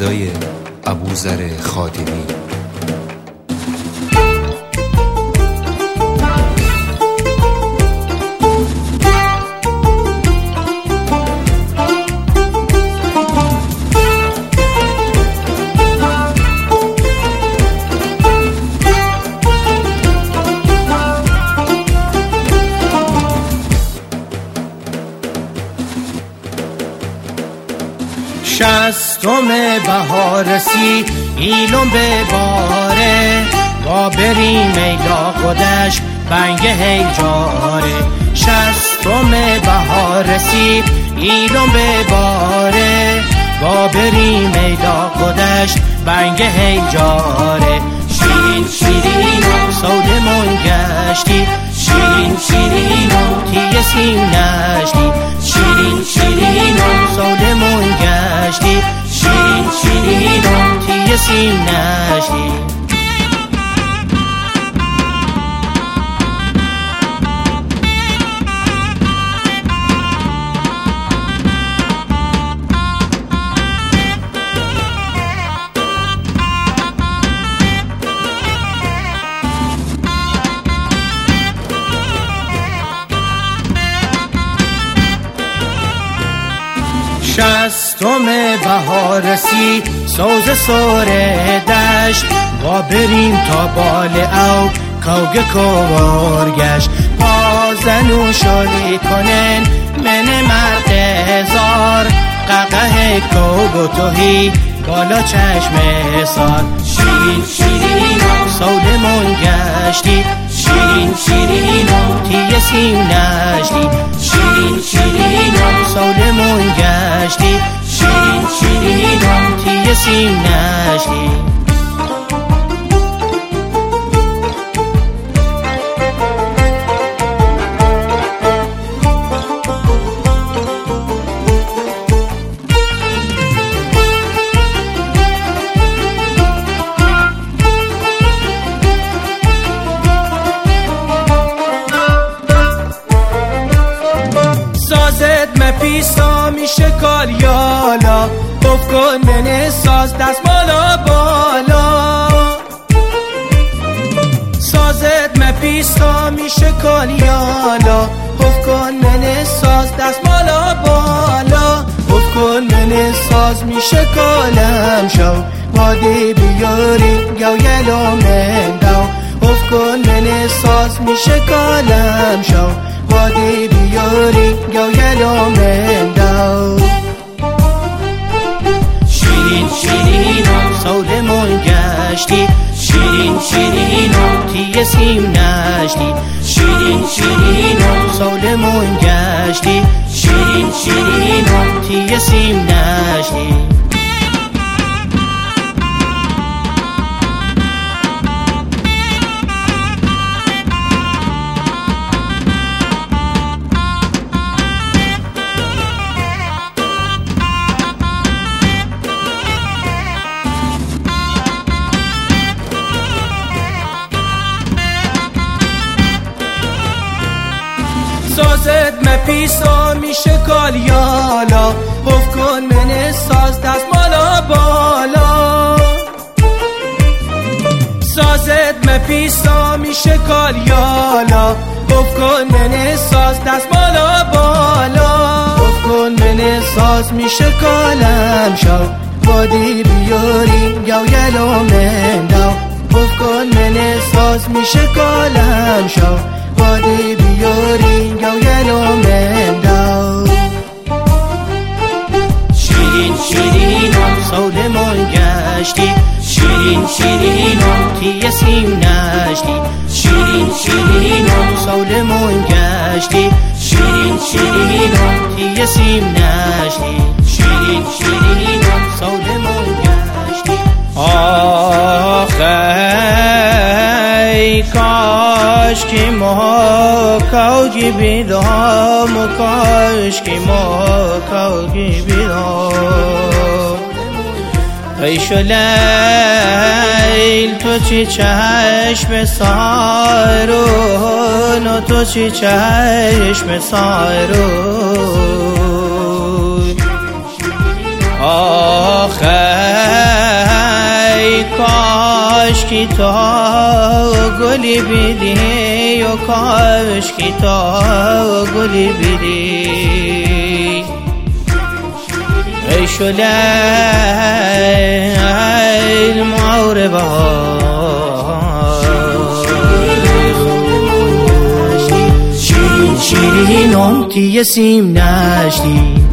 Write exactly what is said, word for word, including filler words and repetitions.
صدای ابوذر خادمی. شصتم بهار رسی ایلم به باره با بریم ایلا خودش بنگ هی جاره. شصتم بهار رسی ایلم به باره با بریم ایلا خودش بنگ هی جاره. شیرین شیرین و سودمون گشتی، شیرین شیرین و تیه سیم نشتی، شیرین شیرین و سودمون گشتی، شیرین شیرین و تیه سیم نشتی. شصتم بهار رسی سوز سوره دشت با بریم تا بال او کوگ کوار گشت. پازن و شالی کنن من مرد زار ققه کوگ و توهی بالا چشم سار. شیرین شیرین و سودمون گشتی، شیرین شیرین و تیه سیم نشتی، شیرین شیرین و سودمون گشتی، شیرین شیرین و تیه سیم نشتی. پیسا میشه کالیالا افت کن من ساز دست بالا بالا. سازت من پیسا میشه کالیالا افت کن من ساز دست بالا بالا. افت کن من ساز میشه کالم شو وادی بیاری گو یلو من دو. افت کن من ساز میشه کالم شو وادی بیاری گو یلو من دو. شیرین شیرین و سودمون گشتی، شیرین شیرین و تیه سیم نشتی، شیرین شیرین و سودمون گشتی، شیرین شیرین و تیه سیم نشتی. سازت مپیسا میشه کالیالا افت کن من ساز دست بالا بالا. سازت مپیسا میشه کالیالا افت کن من ساز دست بالا بالا. افت کن من ساز میشه کالم شو وادی بیاری گو یلو من دو. افت کن من ساز میشه کالم شو وادی بیاری گو یلو من دو. شیرین شیرین و سودمون گشتی، شیرین شیرین و تیه سیم نشتی، شیرین شیرین و سودمون گشتی، شیرین شیرین و تیه سیم نشتی، شیرین شیرین و سودمون گشتی. آخه ای کاش که ما کوگی بیدام و کاش که ما کوگی بیدام. ای شلیل تو چی چشم سایرون و تو چی چشم سایرون. آخه کی تا گلی بیدی و کاش کی تا گلی بیدی ای شلیل معور بهار شیرین شیرین امتی سیم نشتی